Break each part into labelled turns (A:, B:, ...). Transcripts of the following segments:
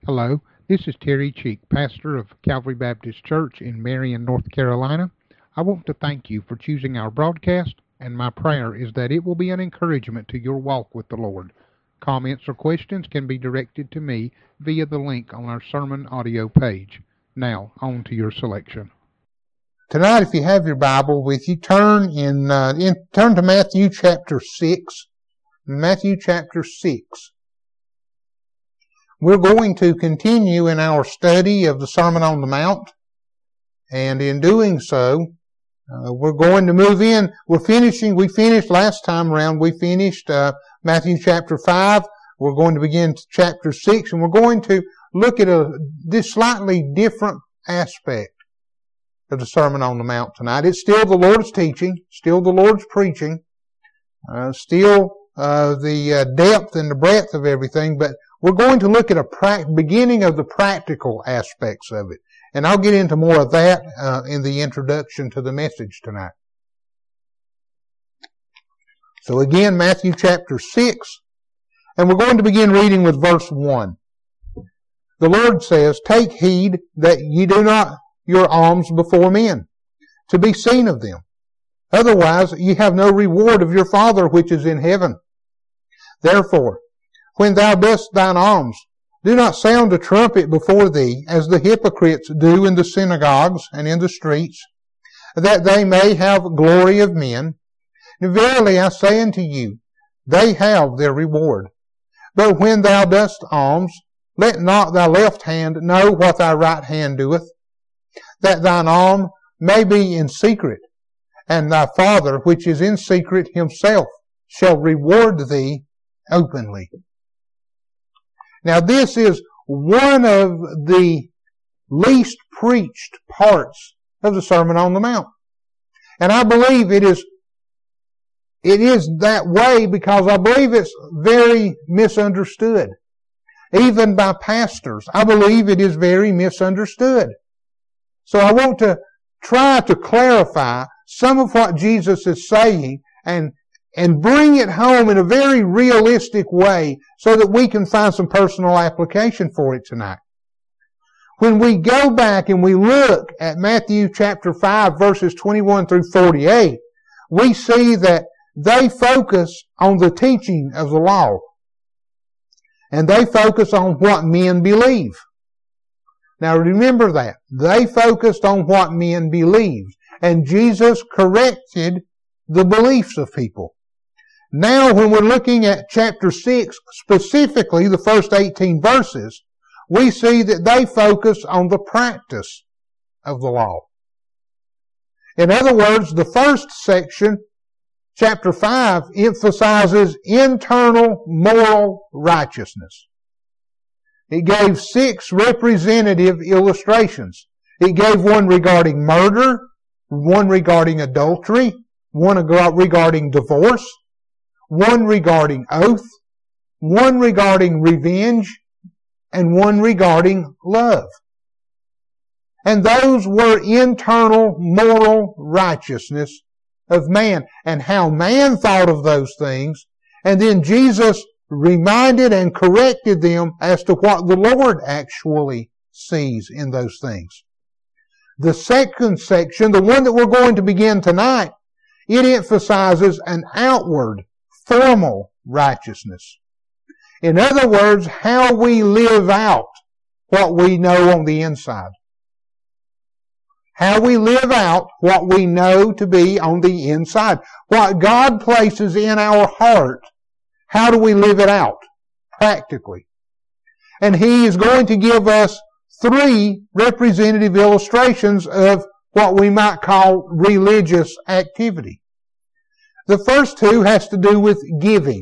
A: Hello, this is Terry Cheek, pastor of Calvary Baptist Church in Marion, North Carolina. I want to thank you for choosing our broadcast, and my prayer is that it will be an encouragement to your walk with the Lord. Comments or questions can be directed to me via the link on our sermon audio page. Now, on to your selection.
B: Tonight, if you have your Bible with you, turn to Matthew chapter 6. Matthew chapter 6. We're going to continue in our study of the Sermon on the Mount, and in doing so, we're going to move in. We finished last time around, we finished Matthew chapter 5. We're going to begin chapter 6, and we're going to look at this slightly different aspect of the Sermon on the Mount tonight. It's still the Lord's teaching, still the Lord's preaching, still the depth and the breadth of everything, but we're going to look at a beginning of the practical aspects of it. And I'll get into more of that in the introduction to the message tonight. So again, Matthew chapter 6, and we're going to begin reading with verse 1. The Lord says, "Take heed that ye do not your alms before men, to be seen of them. Otherwise ye have no reward of your Father which is in heaven. Therefore, when thou dost thine alms, do not sound a trumpet before thee, as the hypocrites do in the synagogues and in the streets, that they may have glory of men. Verily I say unto you, they have their reward. But when thou dost alms, let not thy left hand know what thy right hand doeth, that thine alms may be in secret, and thy Father which is in secret himself shall reward thee openly." Now this is one of the least preached parts of the Sermon on the Mount. And I believe it is that way because I believe it's very misunderstood. Even by pastors, I believe it is very misunderstood. So I want to try to clarify some of what Jesus is saying and bring it home in a very realistic way so that we can find some personal application for it tonight. When we go back and we look at Matthew chapter 5 verses 21 through 48, we see that they focus on the teaching of the law. And they focus on what men believe. Now remember that. They focused on what men believed. And Jesus corrected the beliefs of people. Now when we're looking at chapter 6, specifically the first 18 verses, we see that they focus on the practice of the law. In other words, the first section, chapter 5, emphasizes internal moral righteousness. It gave 6 representative illustrations. It gave one regarding murder, one regarding adultery, one regarding divorce, one regarding oath, one regarding revenge, and one regarding love. And those were internal moral righteousness of man and how man thought of those things. And then Jesus reminded and corrected them as to what the Lord actually sees in those things. The second section, the one that we're going to begin tonight, it emphasizes an outward, formal righteousness. In other words, how we live out what we know on the inside. How we live out what we know to be on the inside. What God places in our heart, how do we live it out practically? And He is going to give us 3 representative illustrations of what we might call religious activity. The first 2 has to do with giving.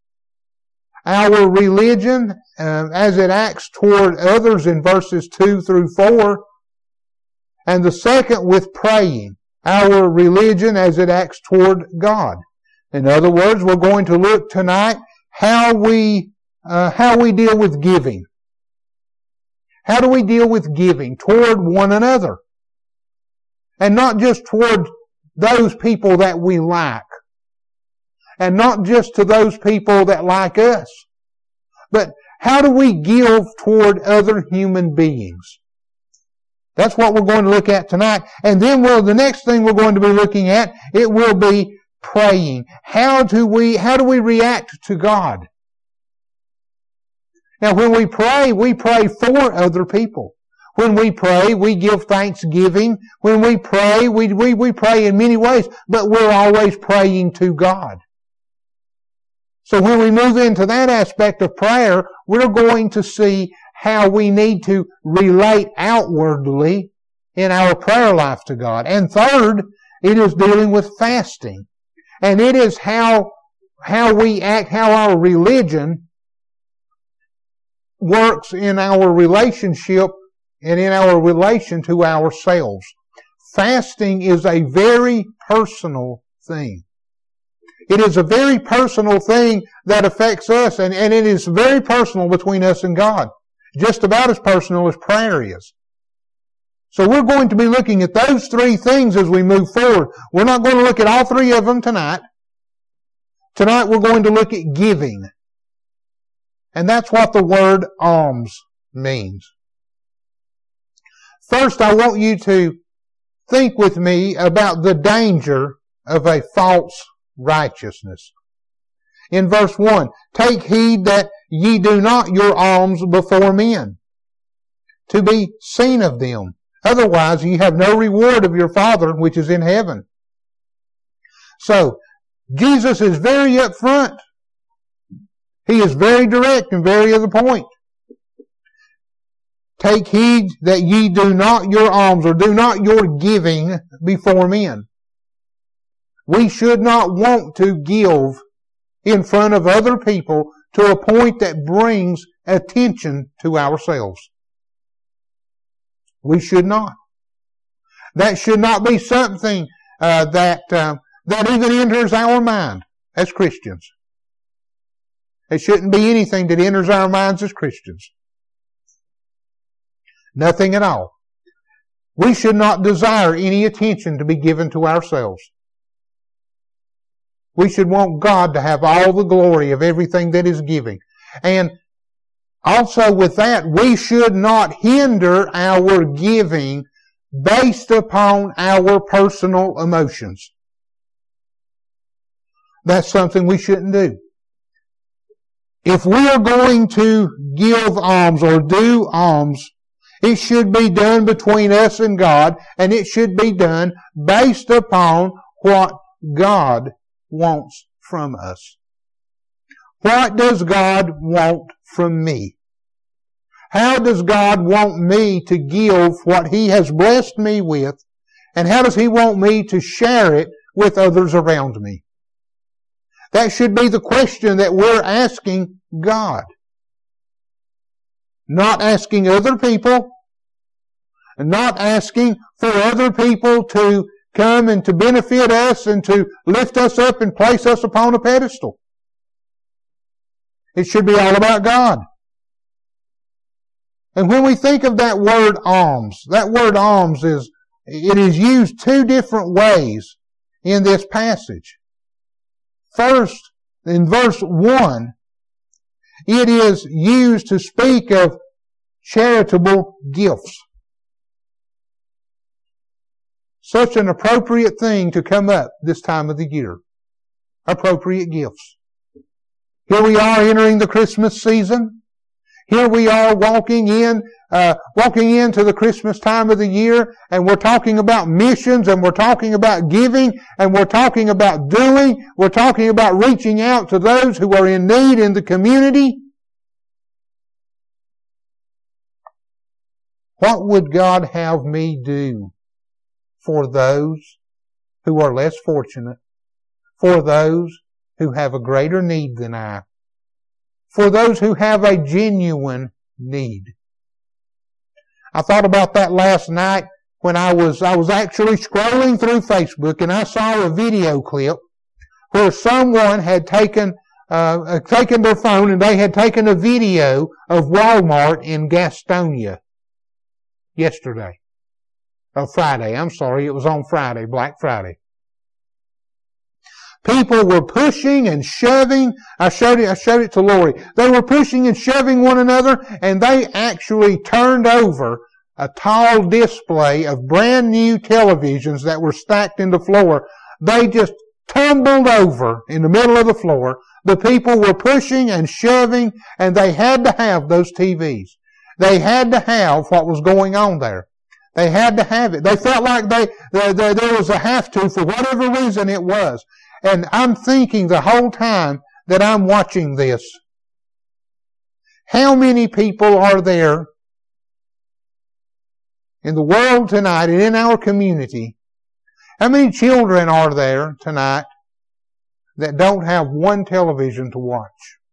B: Our religion, as it acts toward others in verses 2 through 4. And the second with praying. Our religion as it acts toward God. In other words, we're going to look tonight how we deal with giving. How do we deal with giving toward one another? And not just toward those people that we like. And not just to those people that like us. But How do we give toward other human beings? That's what we're going to look at tonight. And then the next thing we're going to be looking at, it will be praying. How do we react to God? Now when we pray for other people. When we pray, we give thanksgiving. When we pray, we pray in many ways, but we're always praying to God. So when we move into that aspect of prayer, we're going to see how we need to relate outwardly in our prayer life to God. And third, it is dealing with fasting. And it is how we act, how our religion works in our relationship and in our relation to ourselves. Fasting is a very personal thing. It is a very personal thing that affects us, and it is very personal between us and God. Just about as personal as prayer is. So we're going to be looking at those three things as we move forward. We're not going to look at all three of them tonight. Tonight we're going to look at giving. And that's what the word alms means. First, I want you to think with me about the danger of a false righteousness. In verse 1, take heed that ye do not your alms before men, to be seen of them. Otherwise ye have no reward of your Father which is in heaven. So, Jesus is very upfront. He is very direct and very to the point. Take heed that ye do not your alms, or do not your giving before men. We should not want to give in front of other people to a point that brings attention to ourselves. We should not. That should not be something that even enters our mind as Christians. It shouldn't be anything that enters our minds as Christians. Nothing at all. We should not desire any attention to be given to ourselves. We should want God to have all the glory of everything that is giving. And also with that, we should not hinder our giving based upon our personal emotions. That's something we shouldn't do. If we are going to give alms or do alms, it should be done between us and God, and it should be done based upon what God wants from us. What does God want from me? How does God want me to give what He has blessed me with, and how does He want me to share it with others around me? That should be the question that we're asking God. Not asking other people, and not asking for other people to come and to benefit us and to lift us up and place us upon a pedestal. It should be all about God. And when we think of that word alms is used two different ways in this passage. First, in verse 1, it is used to speak of charitable gifts. Such an appropriate thing to come up this time of the year. Appropriate gifts. Here we are entering the Christmas season. Here we are walking into the Christmas time of the year, and we're talking about missions, and we're talking about giving, and we're talking about doing, we're talking about reaching out to those who are in need in the community. What would God have me do for those who are less fortunate, for those who have a greater need than I, for those who have a genuine need? I thought about that last night when I was actually scrolling through Facebook, and I saw a video clip where someone had taken their phone and they had taken a video of Walmart in Gastonia yesterday. Friday. I'm sorry, it was on Friday, Black Friday. People were pushing and shoving. I showed it to Lori. They were pushing and shoving one another, and they actually turned over a tall display of brand new televisions that were stacked in the floor. They just tumbled over in the middle of the floor. The people were pushing and shoving, and they had to have those TVs. They had to have what was going on there. They had to have it. They felt like there was a have to for whatever reason it was. And I'm thinking the whole time that I'm watching this, how many people are there in the world tonight and in our community? How many children are there tonight that don't have one television to watch?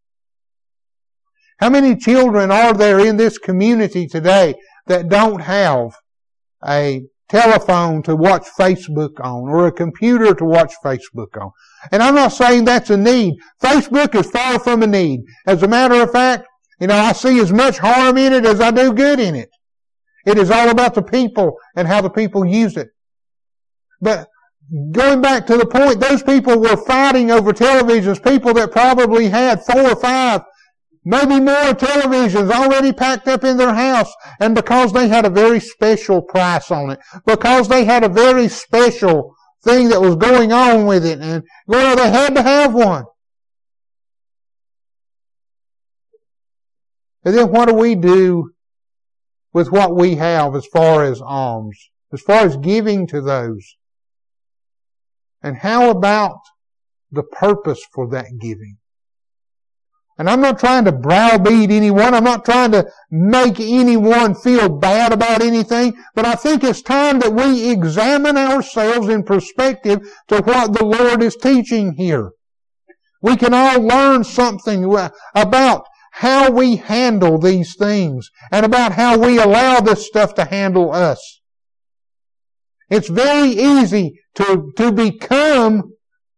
B: How many children are there in this community today that don't have a telephone to watch Facebook on or a computer to watch Facebook on? And I'm not saying that's a need. Facebook is far from a need. As a matter of fact, I see as much harm in it as I do good in it. It is all about the people and how the people use it. But going back to the point, those people were fighting over televisions, people that probably had 4 or 5, maybe more televisions already packed up in their house. And because they had a very special price on it, because they had a very special thing that was going on with it, and they had to have one. And then what do we do with what we have as far as alms, as far as giving to those? And how about the purpose for that giving? And I'm not trying to browbeat anyone. I'm not trying to make anyone feel bad about anything. But I think it's time that we examine ourselves in perspective to what the Lord is teaching here. We can all learn something about how we handle these things and about how we allow this stuff to handle us. It's very easy to become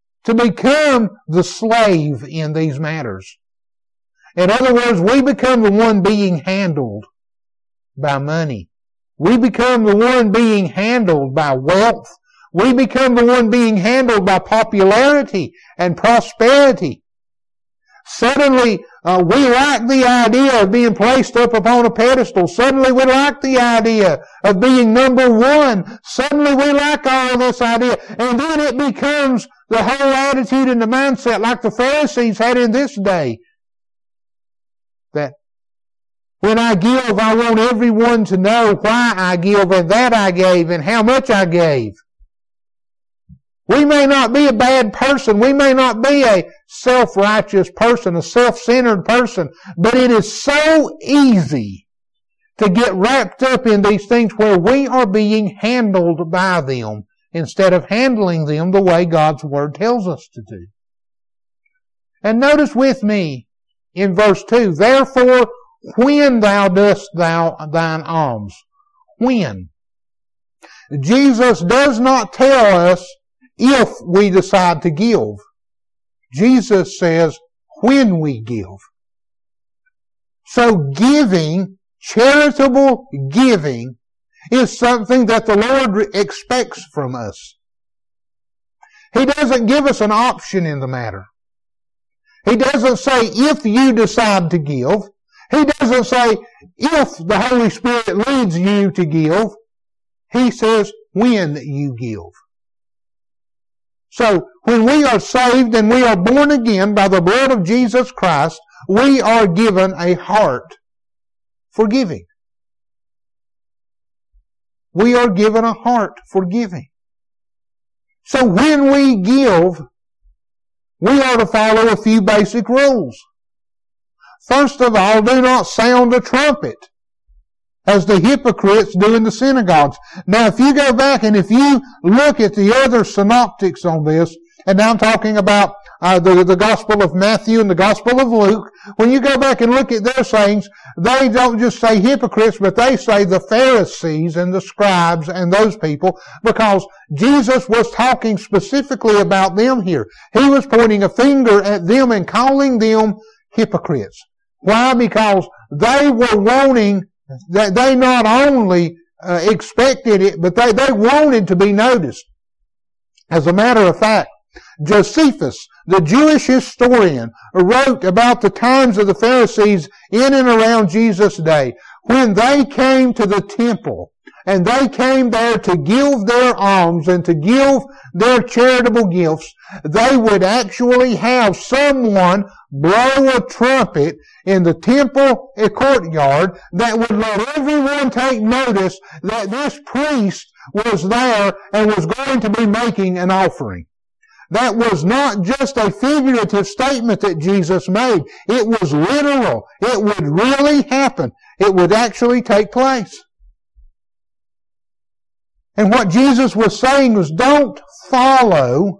B: the slave in these matters. In other words, we become the one being handled by money. We become the one being handled by wealth. We become the one being handled by popularity and prosperity. Suddenly, we like the idea of being placed up upon a pedestal. Suddenly, we like the idea of being number one. Suddenly, we like all of this idea. And then it becomes the whole attitude and the mindset like the Pharisees had in this day. That when I give, I want everyone to know why I give and that I gave and how much I gave. We may not be a bad person. We may not be a self-righteous person, a self-centered person, but it is so easy to get wrapped up in these things where we are being handled by them instead of handling them the way God's Word tells us to do. And notice with me in verse 2, therefore, when thou dost thine alms. When? Jesus does not tell us if we decide to give. Jesus says when we give. So giving, charitable giving, is something that the Lord expects from us. He doesn't give us an option in the matter. He doesn't say if you decide to give. He doesn't say if the Holy Spirit leads you to give. He says when you give. So, when we are saved and we are born again by the blood of Jesus Christ, we are given a heart for giving. We are given a heart for giving. So when we give, we are to follow a few basic rules. First of all, do not sound a trumpet, as the hypocrites do in the synagogues. Now, if you go back and if you look at the other synoptics on this, and now I'm talking about the Gospel of Matthew and the Gospel of Luke, when you go back and look at their sayings, they don't just say hypocrites, but they say the Pharisees and the scribes and those people, because Jesus was talking specifically about them here. He was pointing a finger at them and calling them hypocrites. Why? Because they were wanting, that they not only expected it, but they wanted to be noticed. As a matter of fact, Josephus, the Jewish historian, wrote about the times of the Pharisees in and around Jesus' day. When they came to the temple, and they came there to give their alms and to give their charitable gifts, they would actually have someone blow a trumpet in the temple courtyard that would let everyone take notice that this priest was there and was going to be making an offering. That was not just a figurative statement that Jesus made. It was literal. It would really happen. It would actually take place. And what Jesus was saying was, don't follow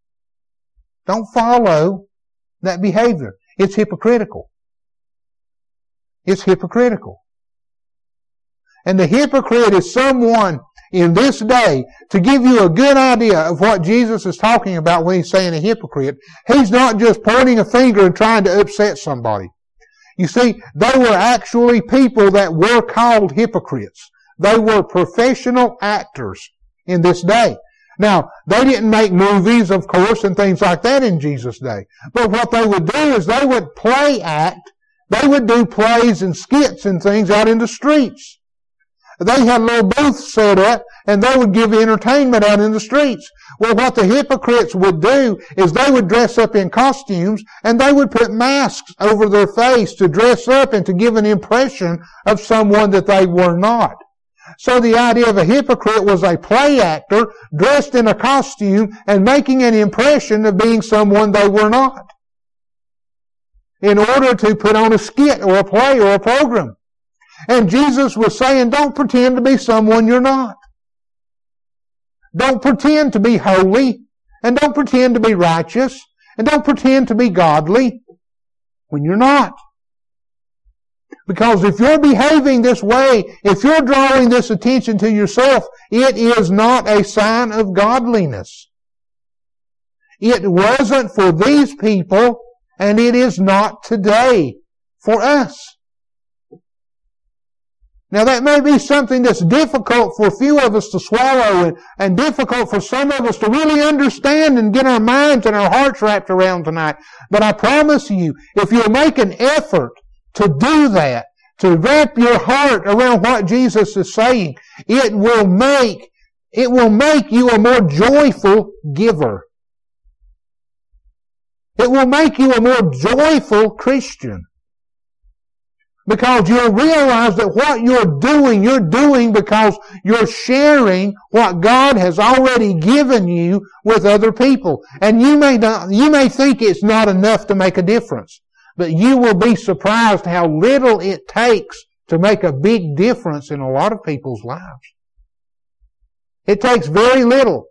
B: that behavior. It's hypocritical. It's hypocritical. And the hypocrite is someone in this day, to give you a good idea of what Jesus is talking about when he's saying a hypocrite, he's not just pointing a finger and trying to upset somebody. You see, they were actually people that were called hypocrites. They were professional actors in this day. Now, they didn't make movies, of course, and things like that in Jesus' day. But what they would do is they would play act. They would do plays and skits and things out in the streets. They had little booths set up, and they would give entertainment out in the streets. Well, what the hypocrites would do is they would dress up in costumes, and they would put masks over their face to dress up and to give an impression of someone that they were not. So the idea of a hypocrite was a play actor dressed in a costume and making an impression of being someone they were not, in order to put on a skit or a play or a program. And Jesus was saying, don't pretend to be someone you're not. Don't pretend to be holy, and don't pretend to be righteous, and don't pretend to be godly when you're not. Because if you're behaving this way, if you're drawing this attention to yourself, it is not a sign of godliness. It wasn't for these people, and it is not today for us. Now that may be something that's difficult for a few of us to swallow and difficult for some of us to really understand and get our minds and our hearts wrapped around tonight. But I promise you, if you'll make an effort to do that, to wrap your heart around what Jesus is saying, it will make you a more joyful giver. It will make you a more joyful Christian. Because you'll realize that what you're doing because you're sharing what God has already given you with other people. And you may think it's not enough to make a difference, but you will be surprised how little it takes to make a big difference in a lot of people's lives. It takes very little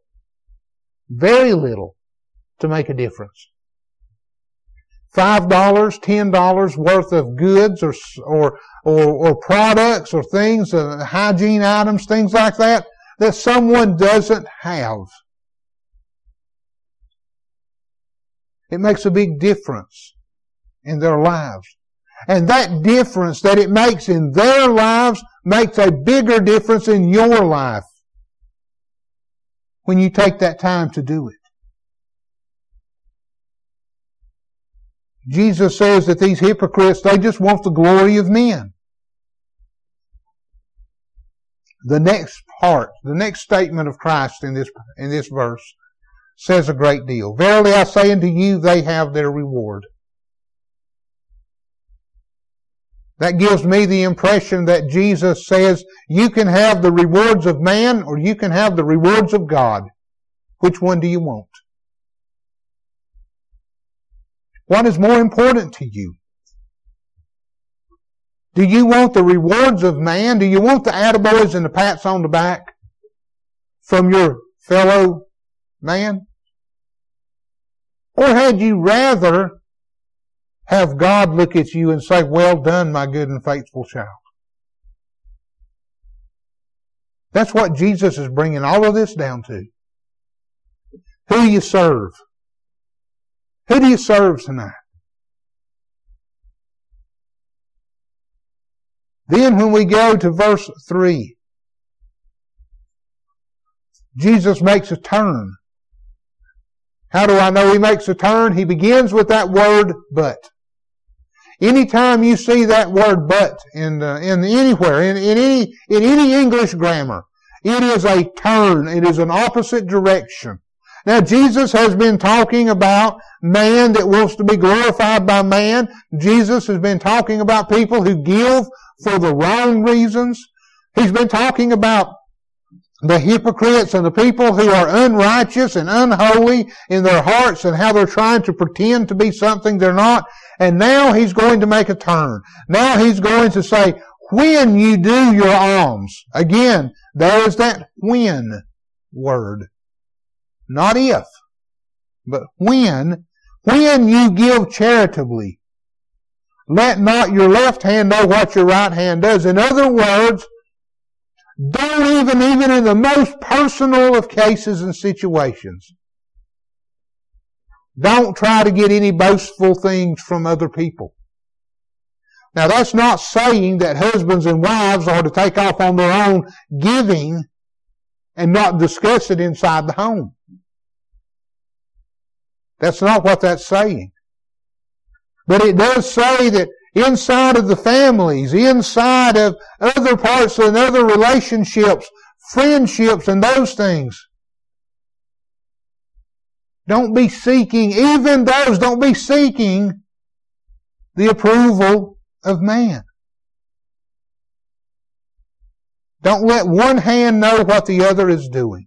B: to make a difference. $5, $10 worth of goods or products or things, hygiene items, things like that someone doesn't have. It makes a big difference in their lives. And that difference that it makes in their lives makes a bigger difference in your life when you take that time to do it. Jesus says that these hypocrites, they just want the glory of men. The next statement of Christ in this verse says a great deal. Verily I say unto you, they have their reward. That gives me the impression that Jesus says you can have the rewards of man or you can have the rewards of God. Which one do you want? What is more important to you? Do you want the rewards of man? Do you want the attaboys and the pats on the back from your fellow man? Or had you rather have God look at you and say, well done, my good and faithful child? That's what Jesus is bringing all of this down to. Who you serve. Who do you serve tonight? Then when we go to verse 3, Jesus makes a turn. How do I know he makes a turn? He begins with that word, but. Anytime you see that word but in anywhere, in any English grammar, it is a turn. It is an opposite direction. Now, Jesus has been talking about man that wants to be glorified by man. Jesus has been talking about people who give for the wrong reasons. He's been talking about the hypocrites and the people who are unrighteous and unholy in their hearts and how they're trying to pretend to be something they're not. And now he's going to make a turn. Now he's going to say, when you do your alms. Again, there is that when word. Not if, but when. When you give charitably, let not your left hand know what your right hand does. In other words, don't even in the most personal of cases and situations, don't try to get any boastful things from other people. Now, that's not saying that husbands and wives are to take off on their own giving and not discuss it inside the home. That's not what that's saying. But it does say that inside of the families, inside of other parts and other relationships, friendships and those things, don't be seeking the approval of man. Don't let one hand know what the other is doing.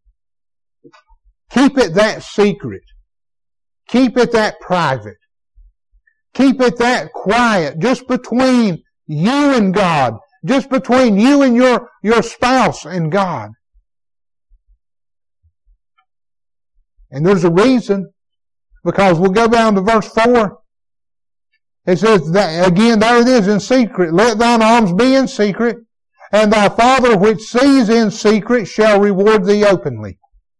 B: Keep it that secret. Keep it that private. Keep it that quiet, just between you and God, just between you and your spouse and God. And there's a reason, because we'll go down to verse 4. It says, that, again, there it is, in secret. Let thine alms be in secret, and thy Father which sees in secret shall reward thee openly.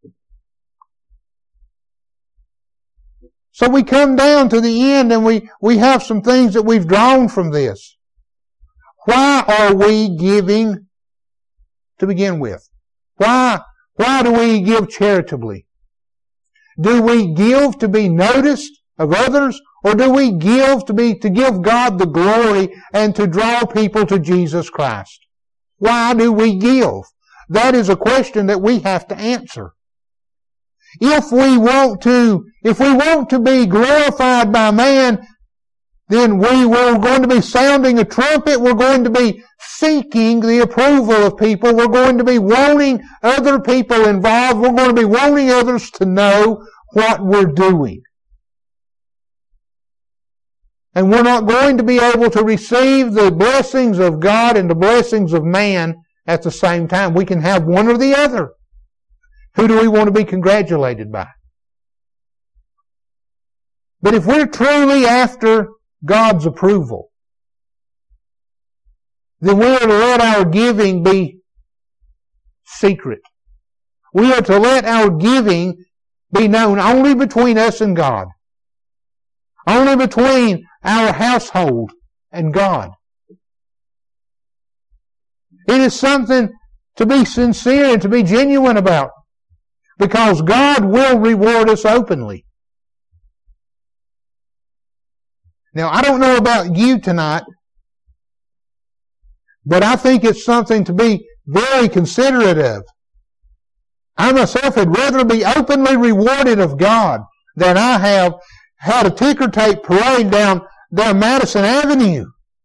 B: So we come down to the end and we have some things that we've drawn from this. Why are we giving to begin with? Why do we give charitably? Do we give to be noticed of others, or do we give to give God the glory and to draw people to Jesus Christ? Why do we give? That is a question that we have to answer. If we want to be glorified by man, then we're going to be sounding a trumpet. We're going to be seeking the approval of people. We're going to be wanting other people involved. We're going to be wanting others to know what we're doing. And we're not going to be able to receive the blessings of God and the blessings of man at the same time. We can have one or the other. Who do we want to be congratulated by? But if we're truly after God's approval, then we are to let our giving be secret. We are to let our giving be known only between us and God. Only between our household and God. It is something to be sincere and to be genuine about, because God will reward us openly. Now, I don't know about you tonight, but I think it's something to be very considerate of. I myself would rather be openly rewarded of God than I have had a ticker tape parade down Madison Avenue,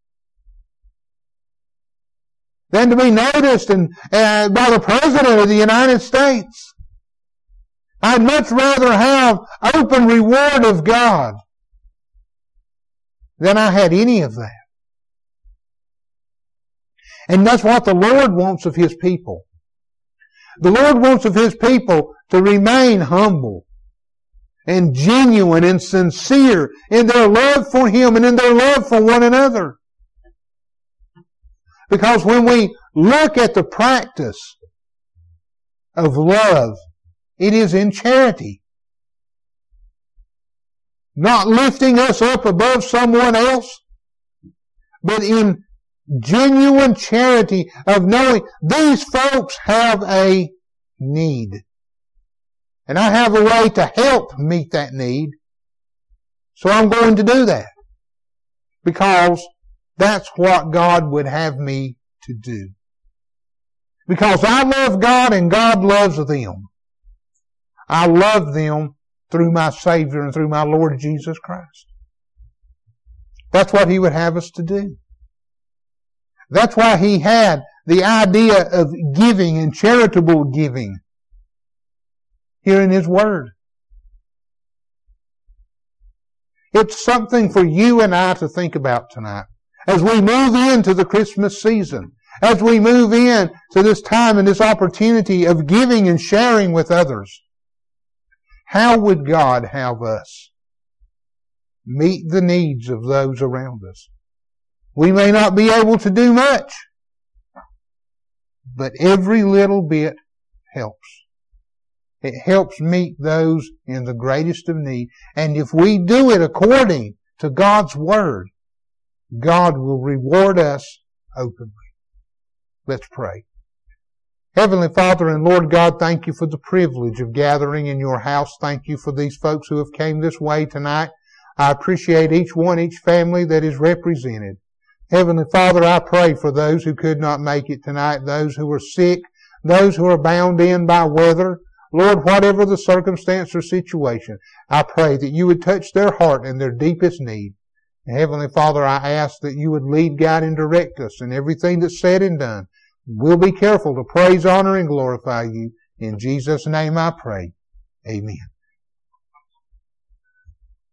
B: than to be noticed by the President of the United States. I'd much rather have open reward of God than I had any of that. And that's what the Lord wants of His people. The Lord wants of His people to remain humble and genuine and sincere in their love for Him and in their love for one another. Because when we look at the practice of love, it is in charity. Not lifting us up above someone else, but in genuine charity of knowing these folks have a need. And I have a way to help meet that need. So I'm going to do that. Because that's what God would have me to do. Because I love God and God loves them. I love them through my Savior and through my Lord Jesus Christ. That's what He would have us to do. That's why He had the idea of giving and charitable giving here in His Word. It's something for you and I to think about tonight. As we move into the Christmas season, as we move in to this time and this opportunity of giving and sharing with others, how would God have us meet the needs of those around us? We may not be able to do much, but every little bit helps. It helps meet those in the greatest of need. And if we do it according to God's Word, God will reward us openly. Let's pray. Heavenly Father and Lord God, thank You for the privilege of gathering in Your house. Thank You for these folks who have came this way tonight. I appreciate each one, each family that is represented. Heavenly Father, I pray for those who could not make it tonight, those who are sick, those who are bound in by weather. Lord, whatever the circumstance or situation, I pray that You would touch their heart in their deepest need. And Heavenly Father, I ask that You would lead, guide, and direct us in everything that's said and done. We'll be careful to praise, honor, and glorify You. In Jesus' name I pray. Amen.